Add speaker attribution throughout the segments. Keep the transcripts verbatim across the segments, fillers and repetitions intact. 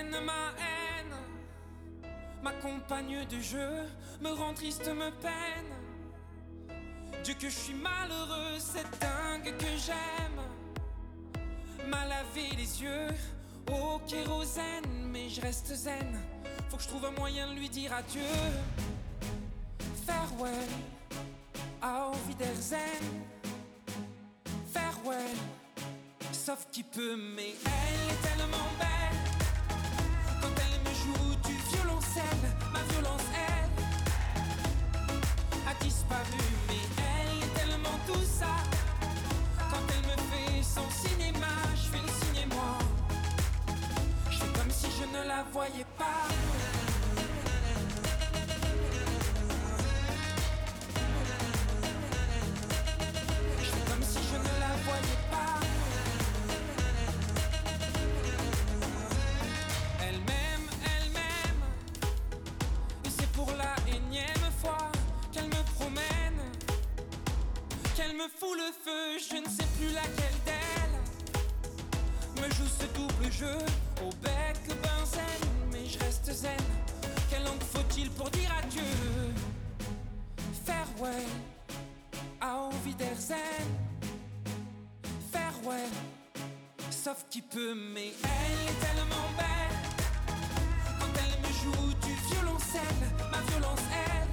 Speaker 1: Haine, ma haine, ma compagne de jeu, me rend triste, me peine. Dieu que je suis malheureux, c'est dingue que j'aime. M'a lavé les yeux au kérosène, mais je reste zen. Faut que je trouve un moyen de lui dire adieu. Farewell, auf Wiedersehen. Farewell, sauf qui peut, mais elle est tellement belle. Quand elle me joue du violoncelle, ma violence, elle a disparu, mais elle est tellement tout ça. Quand elle me fait son cinéma, je fais le cinéma. Je fais comme si je ne la voyais pas. Je fais comme si je ne la voyais pas. Elle m'aime, elle m'aime, et c'est pour la énième fois qu'elle me promène, qu'elle me fout le feu, je ne sais plus laquelle d'elles me joue ce double jeu au bec benzène, mais je reste zen. Quelle langue faut-il pour dire adieu? Farewell, auf Wiedersehen. Farewell, sauf qui peut, mais elle est tellement belle. Quand elle me joue du violoncelle, ma violence, elle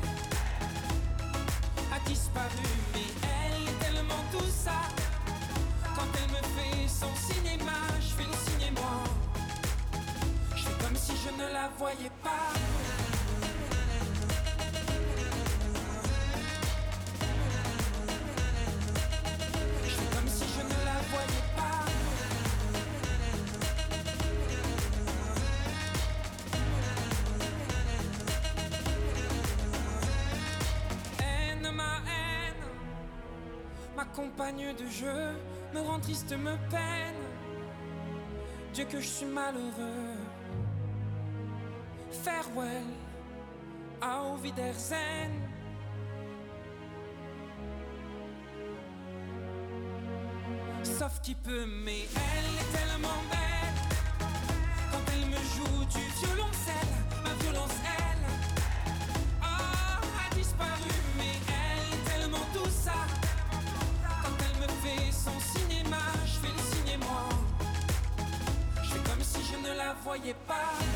Speaker 1: a disparu, mais elle est tellement tout ça. Quand elle me fait son cinéma, je fais le cinéma. Je fais comme si je ne la voyais pas. Je fais comme si je ne la voyais pas. Haine, ma haine, ma compagne de jeu, me rend triste, me peine. Dieu que je suis malheureux. Farewell, auf Wiedersehen. Sauf qui peut, mais elle est tellement belle. Quand elle me joue du violoncelle, ma violence, elle oh, a disparu, mais elle est tellement tout ça. Quand elle me fait son cinéma, je fais le cinéma. Je fais comme si je ne la voyais pas.